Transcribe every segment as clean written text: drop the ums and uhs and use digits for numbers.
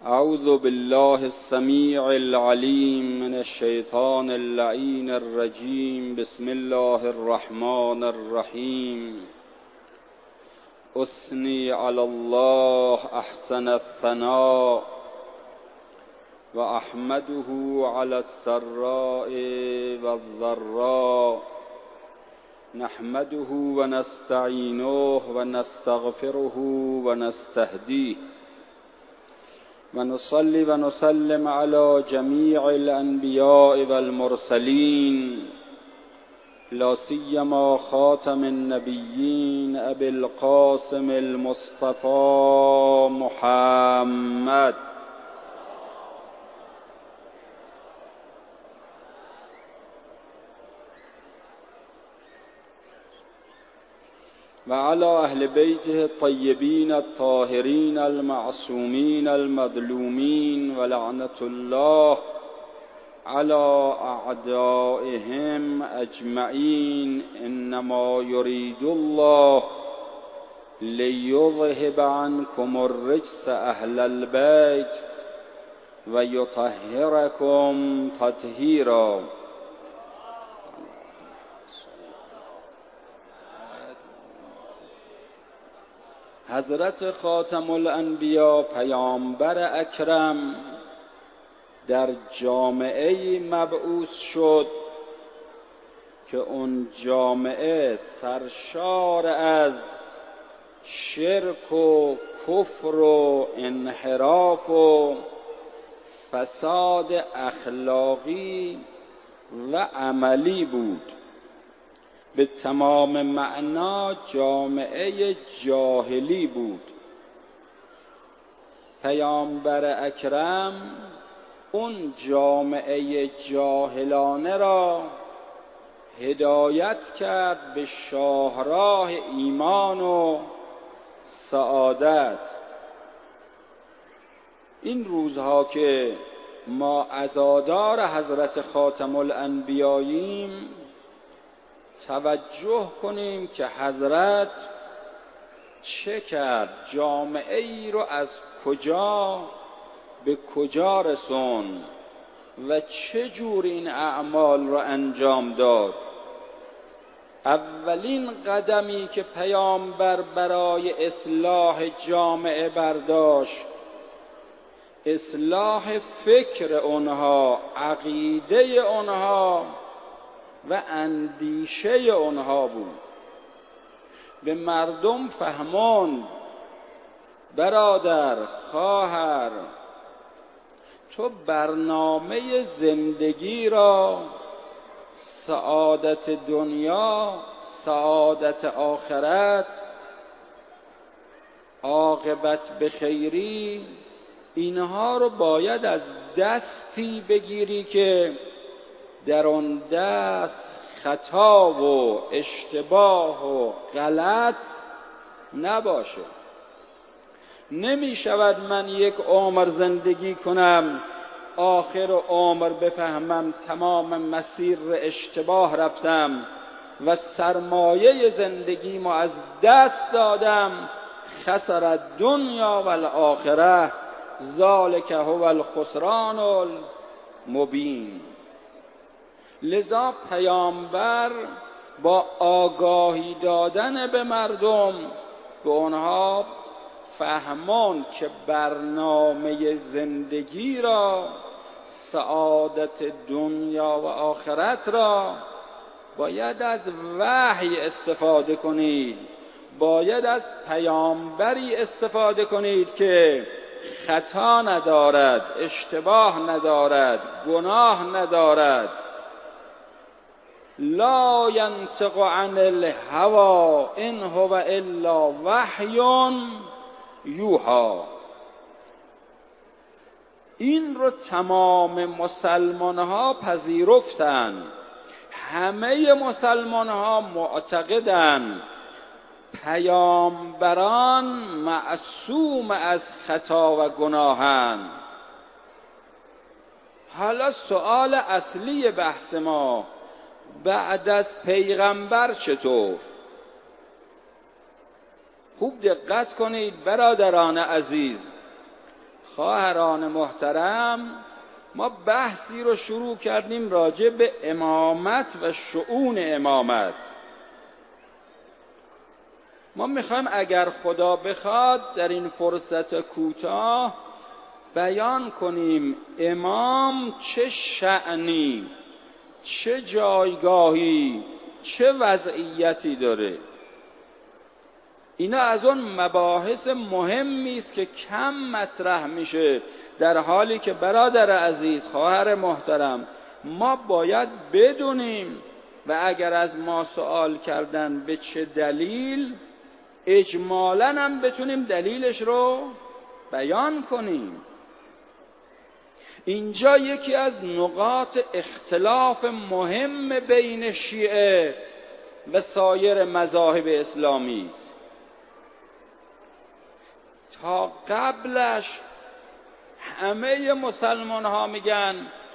اعوذ بالله السمیع العلیم من الشیطان اللعین الرجیم. بسم الله الرحمن الرحیم. اثنی علی الله احسن الثناء و احمده علی السراء و الضراء. نحمده و نستعینه و نستغفره و نستهدیه و نصلی و نسلم علی جمیع الانبیاء والمرسلین، لا سیما خاتم النبیین ابی القاسم المصطفى محمد و علی اهل بیته الطیبین الطاهرین المعصومین المظلومین و لعنت الله علی اعدائهم اجمعین. انما یرید الله لیذهب عنکم الرجس اهل البیت و یطهرکم تطهیرا. حضرت خاتم الانبیا پیامبر اکرم در جامعه مبعوث شد که اون جامعه سرشار از شرک و کفر و انحراف و فساد اخلاقی و عملی بود. به تمام معنا جامعه جاهلی بود. پیامبر اکرم اون جامعه جاهلانه را هدایت کرد به شاهراه ایمان و سعادت. این روزها که ما عزادار حضرت خاتم الانبیاییم، توجه کنیم که حضرت چه کرد، جامعه ای رو از کجا به کجا رسون و چه جور این اعمال رو انجام داد. اولین قدمی که پیامبر برای اصلاح جامعه برداشت، اصلاح فکر اونها، عقیده اونها و اندیشه اونها بود. به مردم فهماند برادر، خواهر، تو برنامه زندگی را، سعادت دنیا، سعادت آخرت، عاقبت به خیری، اینها رو باید از دستی بگیری که در آن دست خطا و اشتباه و غلط نباشه. نمی شود من یک عمر زندگی کنم، آخر عمر بفهمم تمام مسیر اشتباه رفتم و سرمایه زندگیمو از دست دادم. خسر الدنیا و الاخره ذالک هو الخسران المبین. لذا پیامبر با آگاهی دادن به مردم به آنها فهمان که برنامه زندگی را، سعادت دنیا و آخرت را باید از وحی استفاده کنید، باید از پیامبری استفاده کنید که خطا ندارد، اشتباه ندارد، گناه ندارد. لا ینطق عن الهوى ان هو الا وحی یوحی. این رو تمام مسلمان ها پذیرفتن. همه مسلمان ها معتقدن پیامبران معصوم از خطا و گناهند. حالا سؤال اصلی بحث ما، بعد از پیغمبر چطور؟ خوب دقت کنید برادران عزیز. خواهران محترم، ما بحثی رو شروع کردیم راجع به امامت و شؤون امامت. ما میخوایم اگر خدا بخواد در این فرصت کوتاه بیان کنیم امام چه شأنی، چه جایگاهی، چه وضعیتی داره. اینا از اون مباحث مهمی است که کم مطرح میشه، در حالی که برادر عزیز، خواهر محترم، ما باید بدونیم و اگر از ما سوال کردن به چه دلیل، اجمالاً هم بتونیم دلیلش رو بیان کنیم. اینجا یکی از نقاط اختلاف مهم بین شیعه و سایر مذاهب اسلامی است. تا قبلش همه مسلمان ها میگن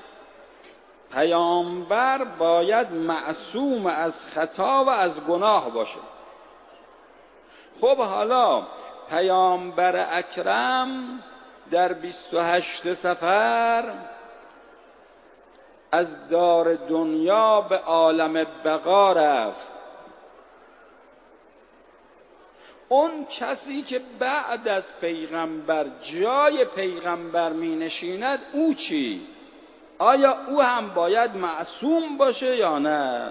پیامبر باید معصوم از خطا و از گناه باشه. خب حالا پیامبر اکرم در 28 صفر از دار دنیا به عالم بقا رفت. اون کسی که بعد از پیغمبر جای پیغمبر می نشیند او چی؟ آیا او هم باید معصوم باشه یا نه؟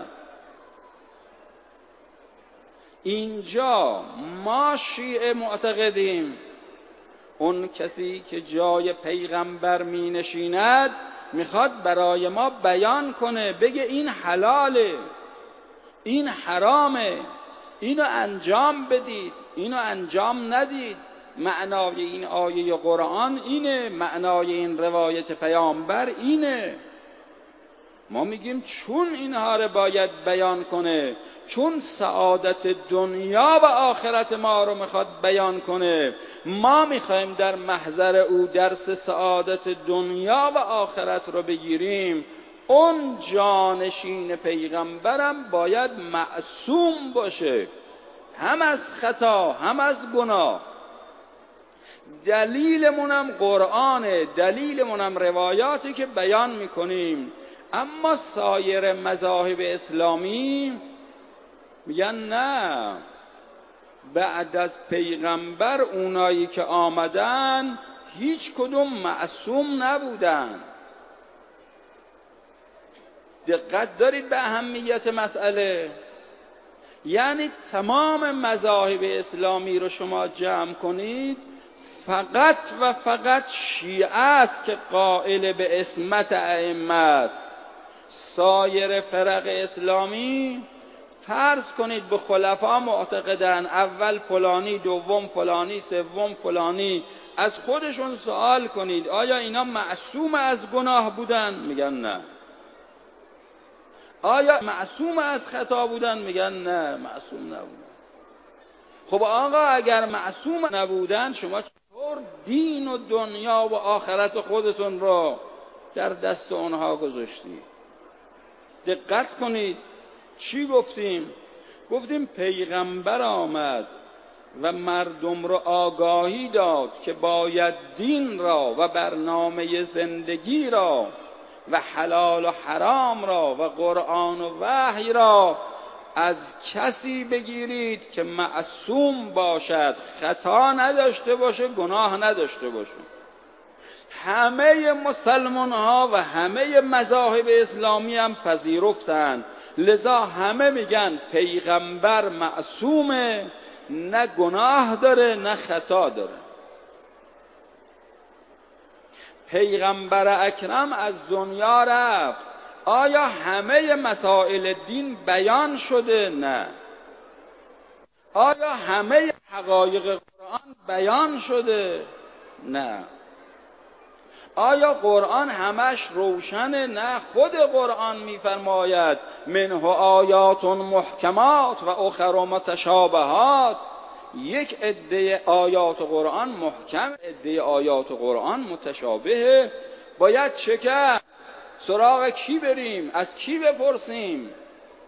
اینجا ما شیعه معتقدیم اون کسی که جای پیغمبر می نشیند میخواد برای ما بیان کنه، بگه این حلاله، این حرامه، اینو انجام بدید، اینو انجام ندید. معنای این آیه قرآن اینه، معنای این روایت پیامبر اینه. ما میگیم چون اینها رو باید بیان کنه، چون سعادت دنیا و آخرت ما رو میخواد بیان کنه، ما میخوایم در محضر او درس سعادت دنیا و آخرت رو بگیریم، اون جانشین پیغمبرم باید معصوم باشه، هم از خطا هم از گناه. دلیلمونم قرآنه، دلیلمونم روایاتی که بیان میکنیم. اما سایر مذاهب اسلامی میگن نه، بعد از پیغمبر اونایی که آمدن هیچ کدوم معصوم نبودن. دقت دارید به اهمیت مسئله؟ یعنی تمام مذاهب اسلامی رو شما جمع کنید، فقط و فقط شیعه است که قائل به عصمت ائمه است. سایر فرق اسلامی فرض کنید به خلفا معتقدن، اول فلانی، دوم فلانی، سوم فلانی. از خودشون سوال کنید آیا اینا معصوم از گناه بودن؟ میگن نه. آیا معصوم از خطا بودن؟ میگن نه، معصوم نبودن. خب آقا اگر معصوم نبودن، شما چطور دین و دنیا و آخرت خودتون رو در دست اونها گذاشتید؟ دقت کنید چی گفتیم؟ گفتیم پیغمبر آمد و مردم رو آگاهی داد که باید دین را و برنامه زندگی را و حلال و حرام را و قرآن و وحی را از کسی بگیرید که معصوم باشد، خطا نداشته باشه، گناه نداشته باشه. همه مسلمان ها و همه مذاهب اسلامی هم پذیرفتند، لذا همه میگن پیغمبر معصومه، نه گناه داره نه خطا داره. پیغمبر اکرم از دنیا رفت، آیا همه مسائل دین بیان شده؟ نه. آیا همه حقایق قرآن بیان شده؟ نه. آیا قرآن همش روشنه؟ نه. خود قرآن میفرماید منه آیات محکمات و اخر متشابهات. یک عده آیات قرآن محکم، عده آیات قرآن متشابه. باید چه کرد؟ سراغ کی بریم؟ از کی بپرسیم؟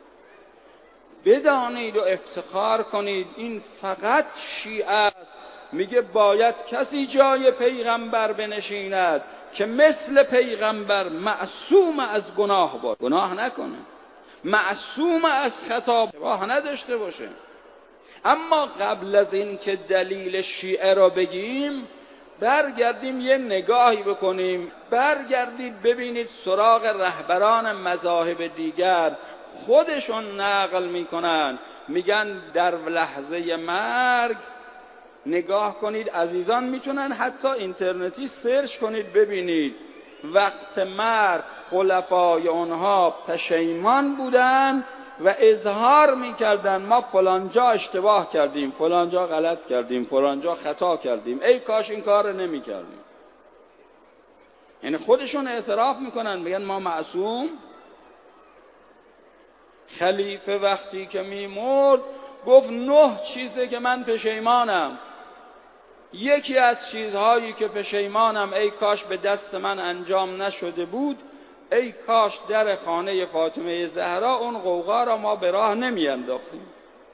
بدانید و افتخار کنید این فقط شیعه است میگه باید کسی جای پیغمبر بنشیند که مثل پیغمبر معصوم از گناه باشه، گناه نکنه، معصوم از خطا راه نداشته باشه. اما قبل از این که دلیل شیعه را بگیم، برگردیم یه نگاهی بکنیم، برگردید ببینید سراغ رهبران مذاهب دیگر، خودشون نقل میکنن، میگن در لحظه مرگ، نگاه کنید عزیزان، میتونن حتی اینترنتی سرچ کنید ببینید، وقت مرگ خلفای اونها پشیمان بودن و اظهار میکردن ما فلانجا اشتباه کردیم، فلانجا غلط کردیم، فلانجا خطا کردیم، ای کاش این کار رو نمیکردیم. یعنی خودشون اعتراف میکنن، میگن ما معصوم. خلیفه وقتی که میمرد گفت 9 چیزه که من پشیمانم. یکی از چیزهایی که پشیمانم، ای کاش به دست من انجام نشده بود، ای کاش در خانه فاطمه زهرا اون غوغا را ما به راه نمی انداختیم.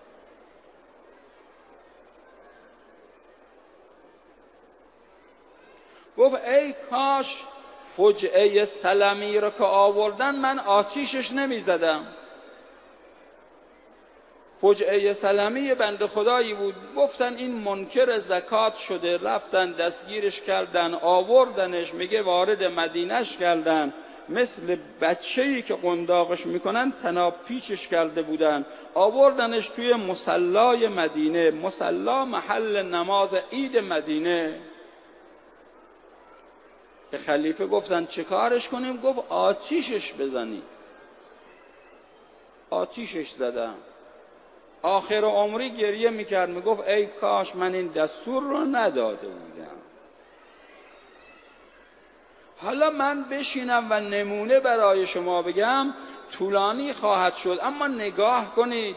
گفت ای کاش فجعه سلمی را که آوردن من آتیشش نمی زدم. فجعه سلمی بنده خدایی بود، گفتن این منکر زکات شده، رفتن دستگیرش کردن، آوردنش، میگه وارد مدینهش کردن، مثل بچه‌ای که قنداقش میکنن طناب پیچش کرده بودن، آوردنش توی مصلای مدینه، مصلا محل نماز عید مدینه. به خلیفه گفتن چه کارش کنیم؟ گفت آتیشش بزنی. آتیشش زدم. آخر عمری گریه میکرد، میگفت ای کاش من این دستور رو نداده بودم. حالا من بشینم و نمونه برای شما بگم طولانی خواهد شد، اما نگاه کنید،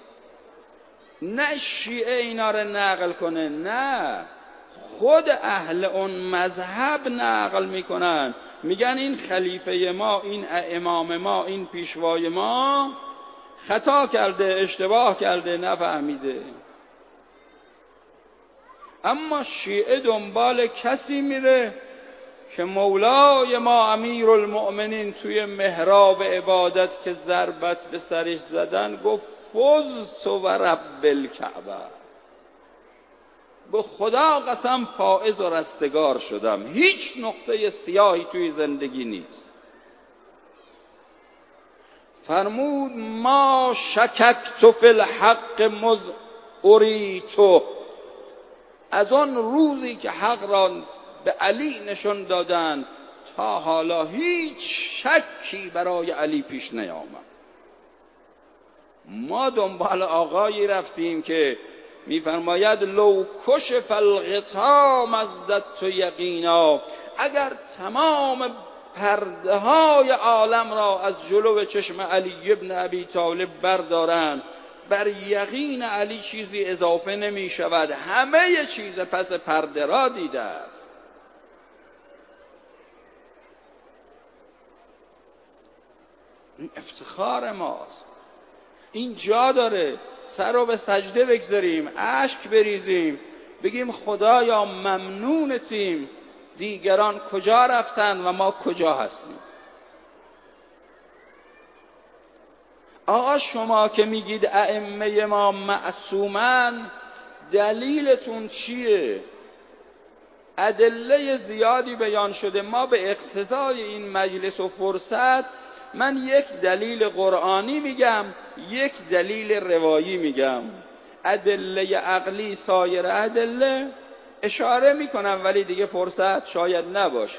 نه شیعه اینا رو نقل کنه، نه خود اهل اون مذهب نقل میکنن، میگن این خلیفه ما، این امام ما، این پیشوای ما خطا کرده، اشتباه کرده، نفهمیده. اما شیعه دنبال کسی میره که مولای ما امیر المؤمنین توی محراب عبادت که ضربت به سرش زدن گفت فزت و رب الکعبه، به خدا قسم فائز و رستگار شدم، هیچ نقطه سیاهی توی زندگی نیست. فرمود ما شککت فی الحق مذ اریتو، از آن روزی که حق را به علی نشون دادن تا حالا هیچ شکی برای علی پیش نیامد. ما دنبال آقایی رفتیم که میفرماید لو کشف الغطا مزددت یقینا، اگر تمام پرده های عالم را از جلو چشم علی ابن ابی طالب بردارند، بر یقین علی چیزی اضافه نمی شود، همه چیز پس پرده را دیده است. این افتخار ماست. این جا داره سر رو به سجده بگذاریم، اشک بریزیم، بگیم خدایا ممنونتیم، دیگران کجا رفتن و ما کجا هستیم. آقا شما که میگید ائمه ما معصومن، دلیلتون چیه؟ ادله زیادی بیان شده، ما به اقتضای این مجلس و فرصت من یک دلیل قرآنی میگم، یک دلیل روایی میگم. ادله عقلی سایر ادله اشاره میکنم ولی دیگه فرصت شاید نباشه.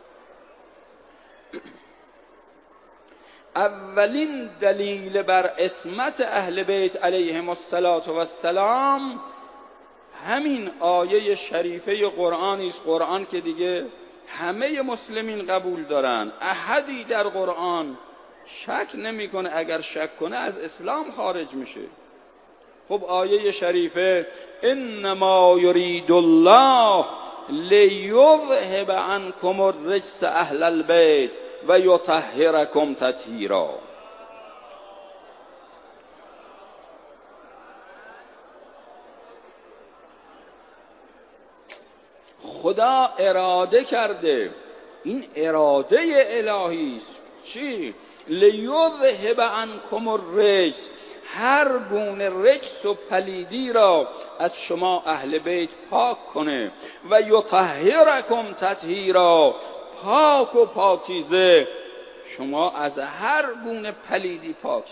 اولین دلیل بر عصمت اهل بیت علیهم السلام همین آیه شریفه قرآنی است. قرآن که دیگه همه مسلمین قبول دارن، احدی در قرآن شک نمیکنه، اگر شک کنه از اسلام خارج میشه. خب آیه شریفه انما یرید الله لیذهب عنکم الرجس اهل البیت و یطهرکم تطهیرا. خدا اراده کرده، این اراده الهی است. چی؟ لیذهب عنکم الرجس، هر گونه رجس و پلیدی را از شما اهل بیت پاک کنه، و یطهرکم تطهیرا، پاک و پاکیزه، شما از هر گونه پلیدی پاکی.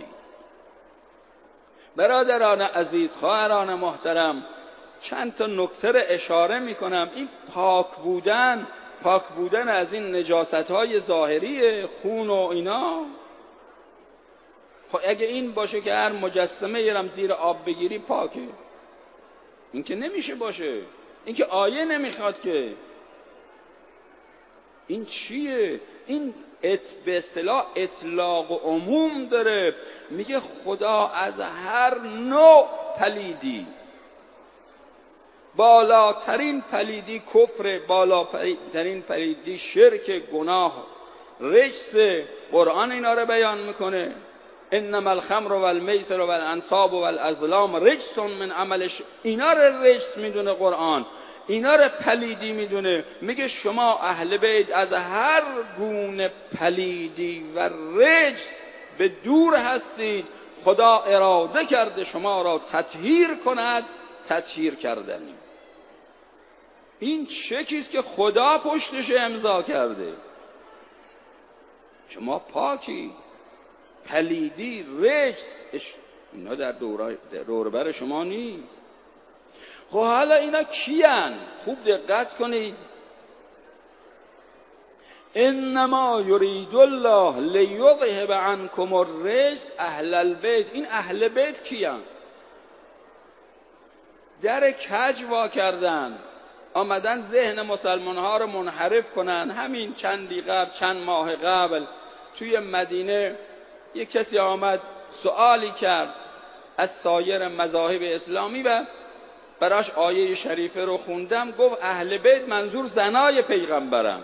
برادران عزیز، خواهران محترم، چند تا نکته رو اشاره میکنم. این پاک بودن از این نجاست‌های ظاهری خون و اینا، خب اگه این باشه که هر مجسمه یرم زیر آب بگیری پاکه، این که نمیشه باشه، این که آیه نمیخواد که. این چیه؟ این به اصطلاح اطلاق و عموم داره، میگه خدا از هر نوع پلیدی، بالاترین پلیدی کفر، بالاترین پلیدی شرک، گناه، رجس، قرآن اینا رو بیان میکنه. انما الخمر والمیسر والانصاب والازلام رجس من عملش، اینا رو رجس میدونه قرآن، اینا رو پلیدی میدونه. میگه شما اهل بیت از هر گونه پلیدی و رجس به دور هستید. خدا اراده کرده شما را تطهیر کند، تطهیر کردنی. این چکیست که خدا پشتش امضا کرده. شما پاکی، پلیدی، رجس، اینا در دوربر شما نیست. خب حالا اینا کیان؟ خوب دقت کنید. انما یرید الله لیذهب عنکم الرجس اهل البیت. این اهل بیت کیان؟ در کج وا کردن، آمدن ذهن مسلمان ها رو منحرف کنن. همین چند ماه قبل توی مدینه یک کسی آمد سوالی کرد از سایر مذاهب اسلامی و براش آیه شریفه رو خوندم. گفت اهل بیت منظور زنای پیغمبرم.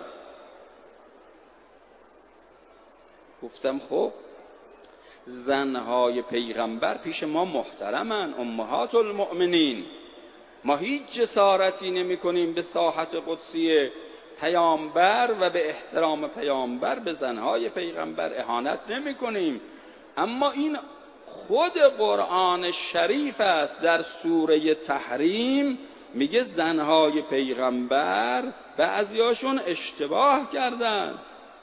گفتم خب زنهای پیغمبر پیش ما محترمن، امهات المؤمنین، ما هیچ جسارتی نمی کنیم به ساحت قدسی پیامبر و به احترام پیامبر به زنهای پیغمبر اهانت نمی کنیم. اما این خود قرآن شریف است در سوره تحریم میگه زنهای پیغمبر بعضیاشون اشتباه کردن،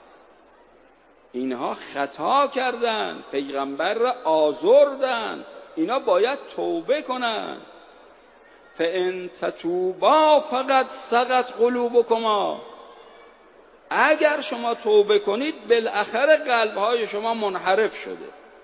اینها خطا کردن، پیغمبر را آزردن، اینا باید توبه کنن. فَإِن تَتُوبَا فَقَدْ سَغَتْ قُلُوبُكُمَا، اگر شما توبه کنید بالاخره قلبهای شما منحرف شده.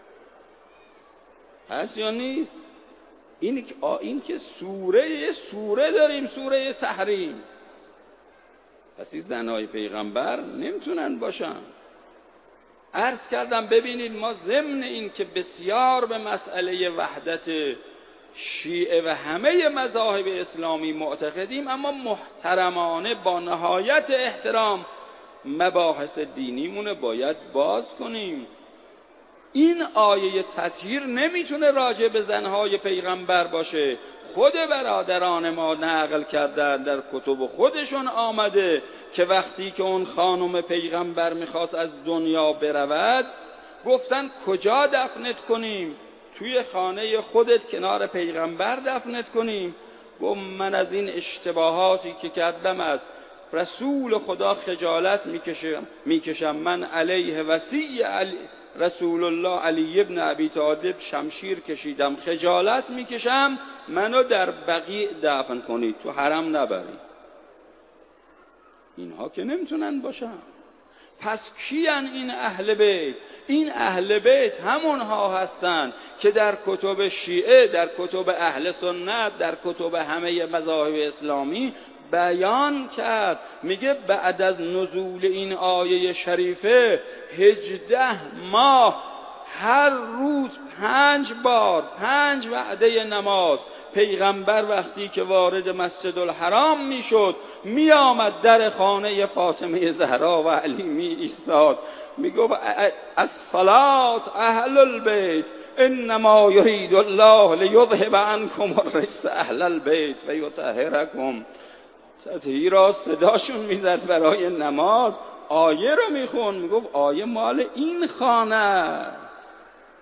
هست یا نیست؟ این که سوره داریم، سوره تحریم. پس این زنهای پیغمبر نمیتونن باشن. عرض کردم ببینید، ما ضمن این که بسیار به مسئله وحدت شیعه و همه مذاهب اسلامی معتقدیم، اما محترمانه با نهایت احترام مباحث دینیمون باید باز کنیم. این آیه تطهیر نمیتونه راجع به زنهای پیغمبر باشه. خود برادران ما نقل کردن، در کتب خودشون آمده که وقتی که اون خانم پیغمبر میخواست از دنیا برود، گفتن کجا دفنت کنیم؟ توی خانه خودت کنار پیغمبر دفنت کنیم؟ گفت من از این اشتباهاتی که کردم از رسول خدا خجالت میکشم. من علیه وصی رسول الله علی ابن ابی طالب شمشیر کشیدم، خجالت میکشم، منو در بقیع دفن کنید، تو حرم نبرید. اینها که نمیتونن باشن. پس کیان این اهل بیت؟ این اهل بیت همونها هستند که در کتب شیعه، در کتب اهل سنت، در کتب همه مذاهب اسلامی بیان کرد. میگه بعد از نزول این آیه شریفه 18 ماه هر روز 5 بار 5 وعده نماز، پیغمبر وقتی که وارد مسجد الحرام میشد می آمد در خانه فاطمه زهرا و علی می ایستاد، میگفت الصلاة اهل البیت انما یرید الله لیذهب عنکم الرجس اهل البیت و یطهرکم تطهیر را صداشون میزد برای نماز، آیه رو میخون، میگفت آیه مال این خانه است.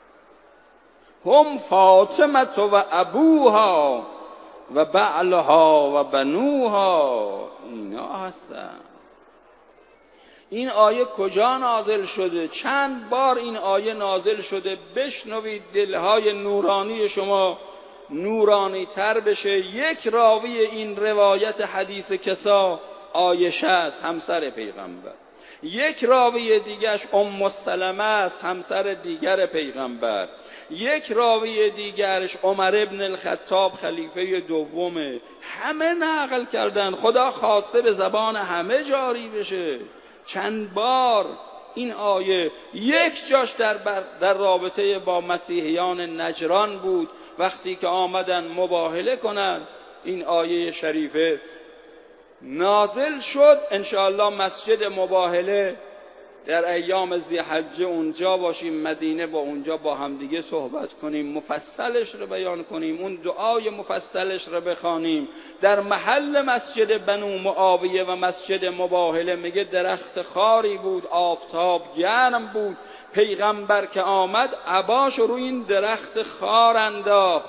هم فاطمه و ابوها و بعلها و بنوها، اینا هستن. این آیه کجا نازل شده؟ چند بار این آیه نازل شده؟ بشنوید دلهای نورانی شما نورانی تر بشه. یک راوی این روایت حدیث کسا عایشه است، همسر پیغمبر. یک راوی دیگرش ام سلمه است، همسر دیگر پیغمبر. یک راوی دیگرش عمر ابن الخطاب خلیفه دومه. همه نقل کردن، خدا خواسته به زبان همه جاری بشه. چند بار این آیه، یک جاش در رابطه با مسیحیان نجران بود، وقتی که آمدن مباهله کنن این آیه شریفه نازل شد. انشاءالله مسجد مباهله در ایام ذی‌حجه اونجا باشیم، مدینه، با اونجا با همدیگه صحبت کنیم، مفصلش رو بیان کنیم، اون دعای مفصلش رو بخوانیم. در محل مسجد بنو معاویه و مسجد مباهله میگه درخت خاری بود، آفتاب گرم بود، پیغمبر که آمد عباش رو این درخت خار انداخت.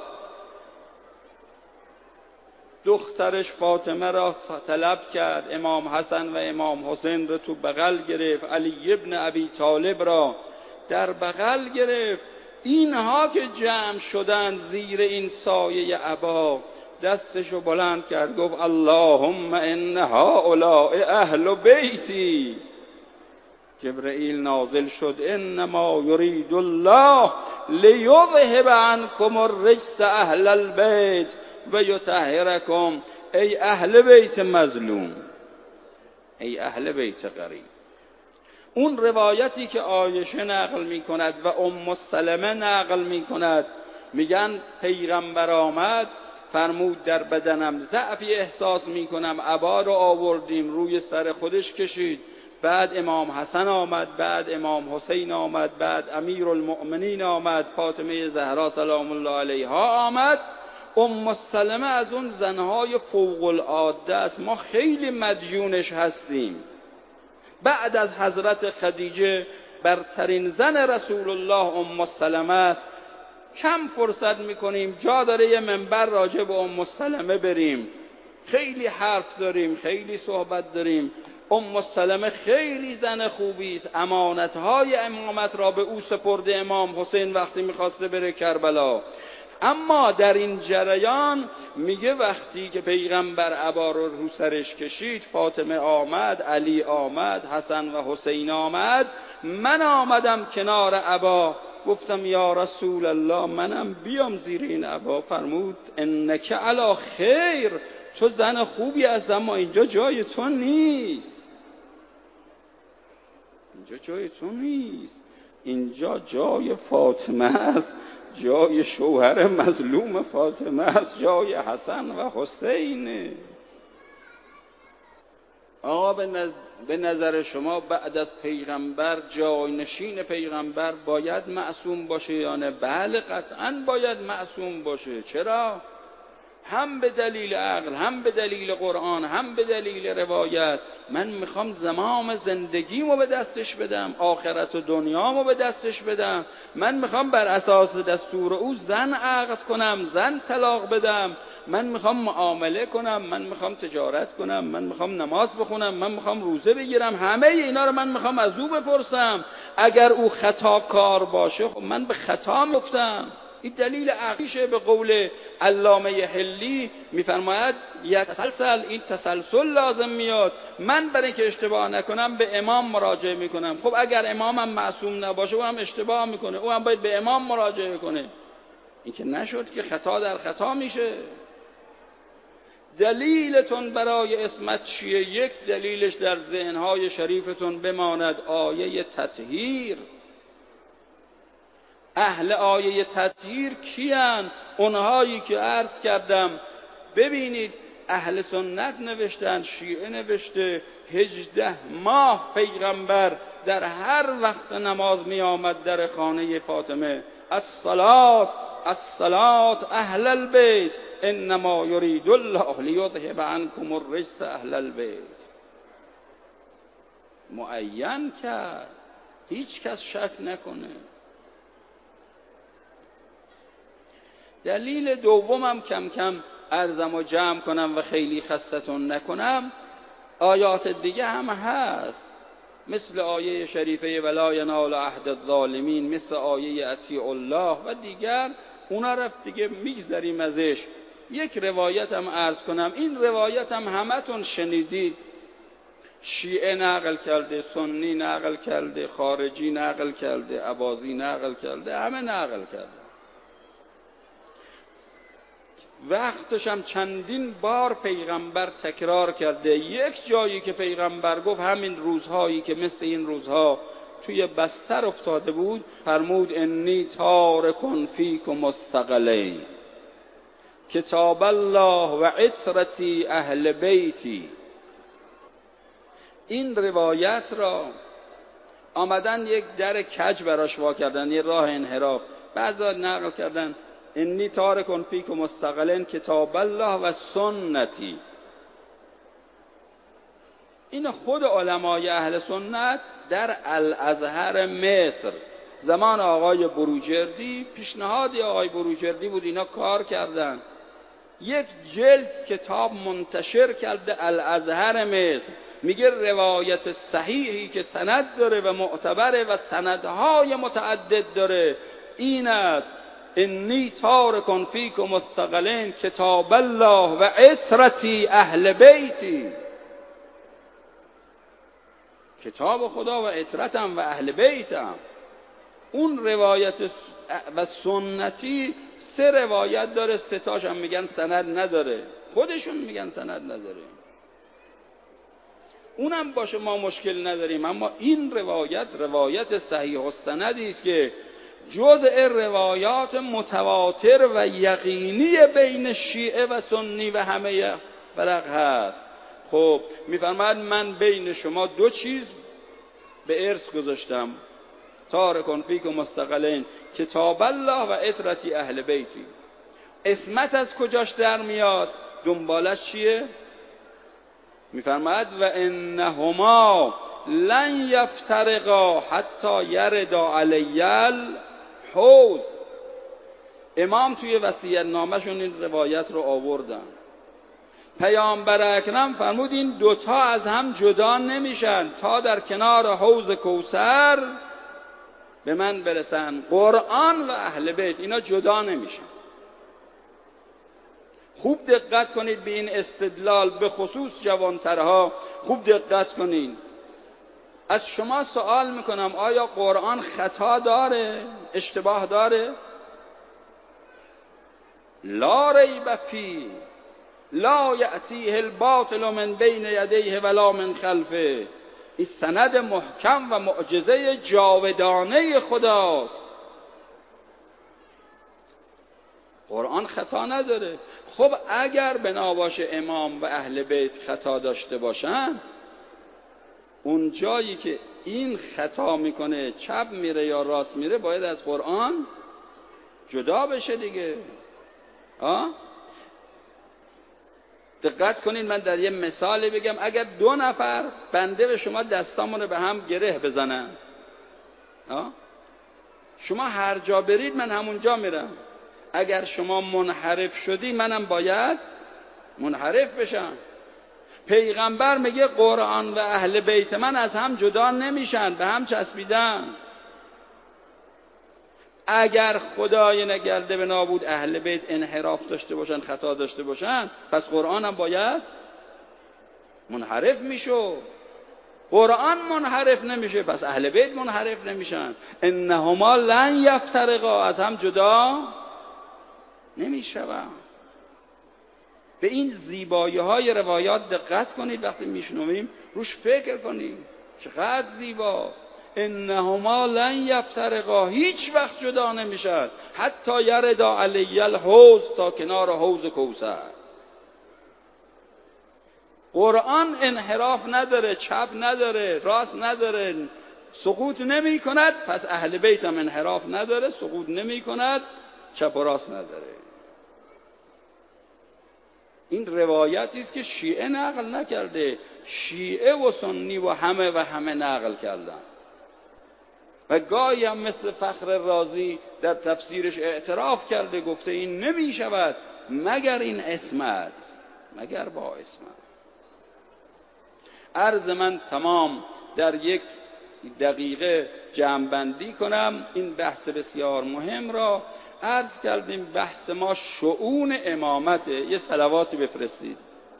دخترش فاطمه را طلب کرد، امام حسن و امام حسین را تو بغل گرفت، علی ابن ابی طالب را در بغل گرفت. اینها که جمع شدند زیر این سایه عبا، دستشو بلند کرد، گفت اللهم ان هؤلاء اهل بیتی. جبرئیل نازل شد، انما یرید الله لیذهب عنکم الرجس اهل البیت و یطهرکم. ای اهل بیت مظلوم، ای اهل بیت غریب. اون روایتی که عایشه نقل می کند و ام سلمه نقل می کند، میگن پیغمبر آمد فرمود در بدنم ضعفی احساس می کنم، عبا رو آوردیم روی سر خودش کشید. بعد امام حسن آمد، بعد امام حسین آمد، بعد امیر المؤمنین آمد، فاطمه زهرا سلام الله علیها آمد. ام سلمه از اون زنهای فوق العاده است، ما خیلی مدیونش هستیم. بعد از حضرت خدیجه برترین زن رسول الله ام سلمه است. کم فرصت میکنیم، جا داره یه منبر راجع به ام سلمه بریم، خیلی حرف داریم، خیلی صحبت داریم. ام سلمه خیلی زن خوبی است، امانتهای امامت را به او سپرده امام حسین وقتی میخواسته بره کربلا. اما در این جریان میگه وقتی که پیغمبر عبا رو سرش کشید، فاطمه آمد، علی آمد، حسن و حسین آمد، من آمدم کنار عبا، گفتم یا رسول الله منم بیام زیر این عبا. فرمود انک علی خیر، تو زن خوبی هست، اما اینجا جای تو نیست، اینجا جای تو نیست، اینجا جای فاطمه است، جای شوهر مظلوم فاطمه است، جای حسن و حسینه. آقا به نظر شما بعد از پیغمبر جانشین پیغمبر باید معصوم باشه یا نه؟ بله قطعا باید معصوم باشه. چرا؟ هم به دلیل عقل، هم به دلیل قرآن، هم به دلیل روایت. من میخوام زمام زندگیمو به دستش بدم، آخرت و دنیامو به دستش بدم. من میخوام بر اساس دستور او زن عقد کنم، زن طلاق بدم. من میخوام معامله کنم، من میخوام تجارت کنم، من میخوام نماز بخونم، من میخوام روزه بگیرم. همه اینا رو من میخوام از او بپرسم. اگر او خطا کار باشه، خب من به خطا میفتم. این دلیل عقلیشه. به قول علامه حلی میفرماید یتسلسل، این تسلسل لازم میاد. من برای اینکه اشتباه نکنم به امام مراجعه میکنم. خب اگر امامم معصوم نباشه او هم اشتباه میکنه، او هم باید به امام مراجعه کنه. این که نشد که خطا در خطا میشه. دلیلتون برای عصمت چیه؟ یک دلیلش در ذهنهای شریفتون بماند، آیه تطهیر. اهل آیه تطهیر کیان؟ اونهایی که عرض کردم. ببینید اهل سنت نوشتن، شیعه نوشته 18 ماه پیغمبر در هر وقت نماز می آمد در خانه فاطمه الصلاة الصلاة اهل البیت، انما یرید الله لیذهب عنکم الرجس اهل البیت. معین کرد، هیچ کس شک نکنه. دلیل دومم کم کم عرضم و جمع کنم و خیلی خستتون نکنم، آیات دیگه هم هست، مثل آیه شریفه ولا ینال عهد الظالمین، مثل آیه اطیع الله و دیگر. اونا رفت دیگه میگذریم ازش. یک روایت هم عرض کنم، این روایت هم همتون شنیدید، شیعه نقل کرده، سنی نقل کرده، خارجی نقل کرده، اباضی نقل کرده، همه نقل کرده. وقتش هم چندین بار پیغمبر تکرار کرده. یک جایی که پیغمبر گفت همین روزهایی که مثل این روزها توی بستر افتاده بود، فرمود انی تارک فیکم الثقلین کتاب الله و عترتی اهل بیتی. این روایت را آمدن یک در کج براش وا کردن، یه راه انحراف. بعضا نقل کردن انی تارک فیکم الثقلین کتاب الله و سنتی. این خود علمای اهل سنت در الازهر مصر زمان آقای بروجردی، پیشنهادی آقای بروجردی بود، اینا کار کردن، یک جلد کتاب منتشر کرده الازهر مصر. میگه روایت صحیحی که سند داره و معتبره و سندهای متعدد داره این است: انی تارک فیکم الثقلین کتاب الله و عترتی اهل بیتی. کتاب خدا و عترتم و اهل بیتم. اون روایت و سنتی سه روایت داره، سه تاش هم میگن سند نداره، خودشون میگن سند نداره. اونم باشه ما مشکل نداریم، اما این روایت صحیح السندی است که جزء روایات متواتر و یقینی بین شیعه و سنی و همه فرق هست. خب میفرماید من بین شما دو چیز به ارث گذاشتم، تارکون فیکم الثقلین کتاب الله و عترتی اهل بیتی. اسمت از کجاش در میاد؟ دنبالش چیه؟ میفرماید و انهما لن یفترقا حتی یردا علی الحوض. امام توی وصیت نامه‌شون این روایت رو آوردن. پیامبر اکرم فرمود این دوتا از هم جدا نمیشن تا در کنار حوض کوثر به من برسن. قرآن و اهل بیت اینا جدا نمیشن. خوب دقت کنید به این استدلال، به خصوص جوانترها خوب دقت کنید. از شما سوال میکنم آیا قرآن خطا داره؟ اشتباه داره؟ لا ریب فیه لا یأتیه الباطل من بین یدیه ولا من خلفه. این سند محکم و معجزه جاودانه خداست. قرآن خطا نداره. خب اگر بنا باشه امام و اهل بیت خطا داشته باشن، اون جایی که این خطا میکنه چپ میره یا راست میره باید از قرآن جدا بشه دیگه. دقت کنید، من در یه مثالی بگم. اگر دو نفر بنده به شما دستامون رو به هم گره بزنن، شما هر جا برید من همونجا میرم. اگر شما منحرف شدی منم باید منحرف بشم. پیغمبر میگه قرآن و اهل بیت من از هم جدا نمیشن، به هم چسبیدن. اگر خدای نگرده به نابود اهل بیت انحراف داشته باشن، خطا داشته باشن، پس قرآن هم باید منحرف میشو. قرآن منحرف نمیشه، پس اهل بیت منحرف نمیشن. انهما لن یفترقا، از هم جدا نمیشوند. به این زیبایی های روایات دقت کنید، وقتی میشنویم روش فکر کنید چقدر زیباست. انهما لن یفترقا، هیچ وقت جدا نمیشن، حتی یردا علی الحوض، تا کنار حوض کوثر. قرآن انحراف نداره، چپ نداره، راست نداره، سقوط نمی کند. پس اهل بیت هم انحراف نداره، سقوط نمی کند، چپ و راست نداره. این روایتی است که شیعه نقل نکرده، شیعه و سنی و همه نقل کردن. و گاهی هم مثل فخر رازی در تفسیرش اعتراف کرده، گفته این نمی شود مگر این اسمت، مگر با اسمت. عرض من تمام در 1 دقیقه جمع‌بندی کنم این بحث بسیار مهم را. عرض کردیم بحث ما شؤون امامته. یه صلواتی بفرستید.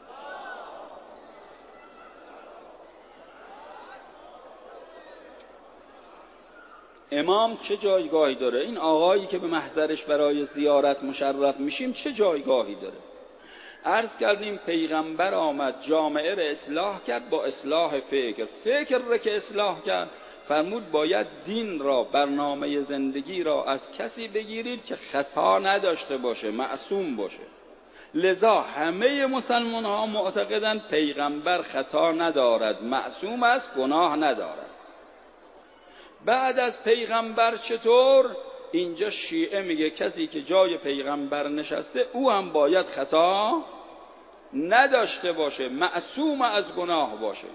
امام چه جایگاهی داره؟ این آقایی که به محضرش برای زیارت مشرف میشیم چه جایگاهی داره؟ عرض کردیم پیغمبر آمد جامعه را اصلاح کرد با اصلاح فکر را که اصلاح کرد فرمود باید دین را، برنامه زندگی را از کسی بگیرید که خطا نداشته باشه، معصوم باشه. لذا همه مسلمان ها معتقدند پیغمبر خطا ندارد، معصوم است، گناه ندارد. بعد از پیغمبر چطور؟ اینجا شیعه میگه کسی که جای پیغمبر نشسته او هم باید خطا نداشته باشه، معصوم از گناه باشه،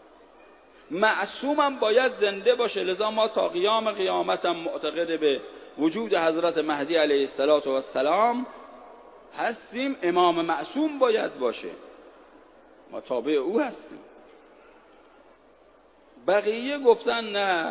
معصوم هم باید زنده باشه. لذا ما تا قیام قیامت هم معتقد به وجود حضرت مهدی علیه السلام هستیم. امام معصوم باید باشه، ما تابع او هستیم. بقیه گفتن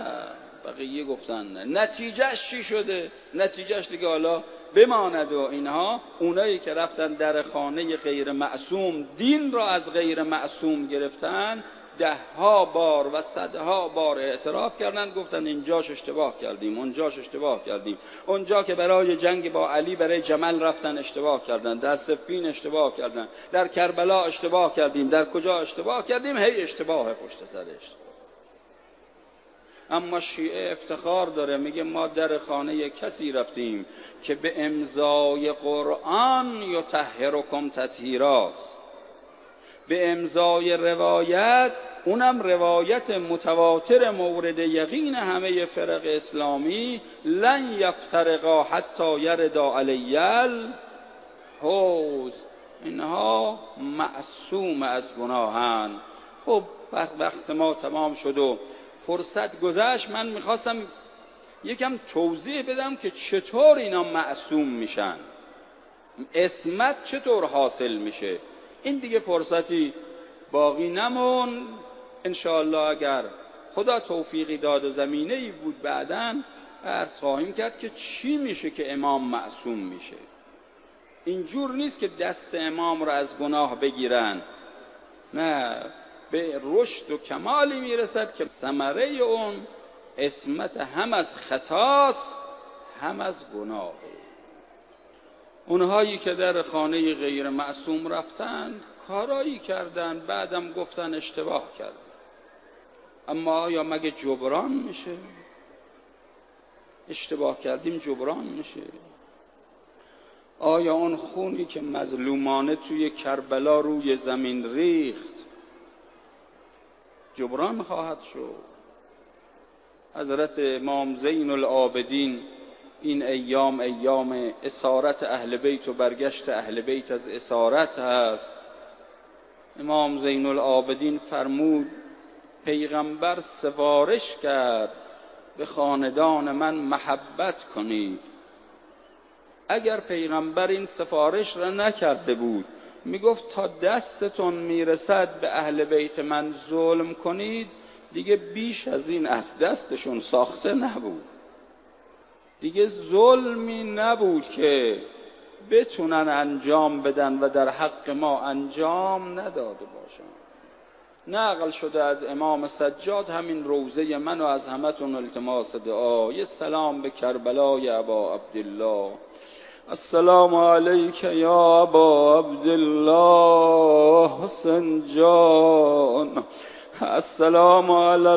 نه. نتیجهش چی شده؟ نتیجهش دیگه حالا بماند و اینها. اونایی که رفتن در خانه غیر معصوم دین را از غیر معصوم گرفتن 10 بار و 100 بار اعتراف کردن، گفتن اینجاش اشتباه کردیم، اونجاش اشتباه کردیم، اونجا که برای جنگ با علی برای جمل رفتن اشتباه کردن، در صفین اشتباه کردن، در کربلا اشتباه کردیم، در کجا اشتباه کردیم، هی اشتباه پشت سرش. اما شیعه افتخار داره، میگه ما در خانه کسی رفتیم که به امضای قرآن یطهرکم تطهیراست، به امضای روایت، اونم روایت متواتر مورد یقین همه فرق اسلامی، لن یفترقا حتی یردا علی الحوض، اینها معصوم از گناهن. خب وقت ما تمام شد و فرصت گذشت. من میخواستم یکم توضیح بدم که چطور اینا معصوم میشن، عصمت چطور حاصل میشه. این دیگه فرصتی باقی نمون. انشاءالله اگر خدا توفیقی داد و زمینه‌ای بود بعداً عرض خواهیم کرد که چی میشه که امام معصوم میشه. اینجور نیست که دست امام را از گناه بگیرن، نه، به رشد و کمالی میرسد که ثمره اون عصمت هم از خطاست هم از گناه. اونهایی که در خانه غیر معصوم رفتن کارایی کردن، بعدم گفتن اشتباه کردن. اما آیا مگه جبران میشه؟ اشتباه کردیم جبران میشه؟ آیا اون خونی که مظلومانه توی کربلا روی زمین ریخت جبران خواهد شد؟ حضرت امام زین العابدین این ایام اسارت اهل بیت و برگشت اهل بیت از اسارت هست. امام زین العابدین فرمود پیغمبر سفارش کرد به خاندان من محبت کنید. اگر پیغمبر این سفارش را نکرده بود، میگفت تا دستتون میرسد به اهل بیت من ظلم کنید، دیگه بیش از این از دستشون ساخته نبود، دیگه ظلمی نبود که بتونن انجام بدن و در حق ما انجام نداده باشن. نقل شده از امام سجاد همین روزه منو از همتون التماس دعا. یه سلام به کربلای ابا عبدالله. السلام علیک یا ابا عبدالله حسین جان. السلام علی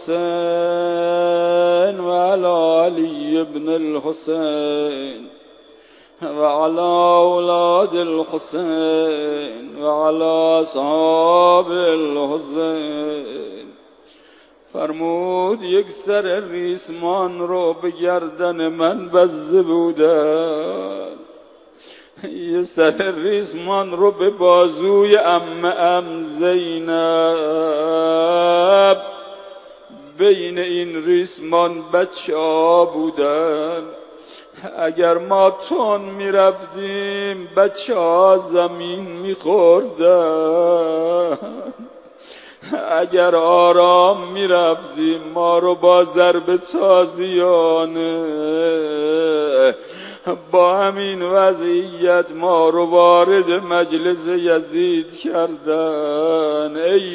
الحسین و علی علی ابن الحسین و علی اولاد الحسین و علی اصحاب الحسین. فرمود یک سر ریسمان رو به گردن من بسته بودن، یه سر ریسمان رو به بازوی عمه زینب، بین این ریسمان بچه ها بودن. اگر ما تون میرفتیم بچه ها زمین میخوردن، اگر آرام میرفتیم ما رو با ضرب تازیانه، با همین وضعیت ما رو وارد مجلس یزید کردن. ای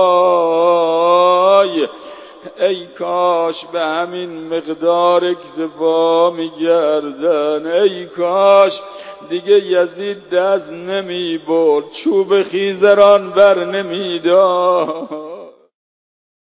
وای، ای کاش به همین مقدار اکتفا می‌کردن، ای کاش دیگه یزید دست نمی‌برد، چوب خیزران بر نمی‌داشت.